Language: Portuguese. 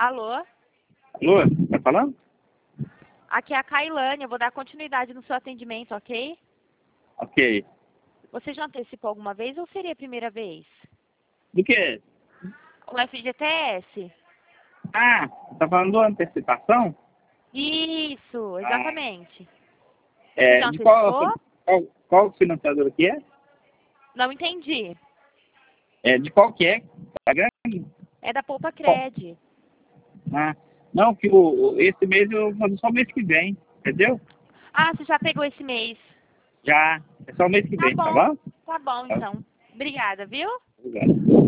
Alô? Alô, tá falando? Aqui é a Kailane, eu vou dar continuidade no seu atendimento, ok? Ok. Você já antecipou alguma vez ou seria a primeira vez? Do que? O FGTS? Ah, tá falando da antecipação? Isso, exatamente. Você É, já de qual, antecipou? qual financiadora que é? Não entendi. É, de qual que é? Tá grande? É da Poupa Qual? Cred. Ah, não, que esse mês eu vou fazer só o mês que vem, entendeu? Ah, você já pegou esse mês. Já, é só o mês que vem, tá bom? Tá bom Tá. então. Obrigada, viu? Obrigado.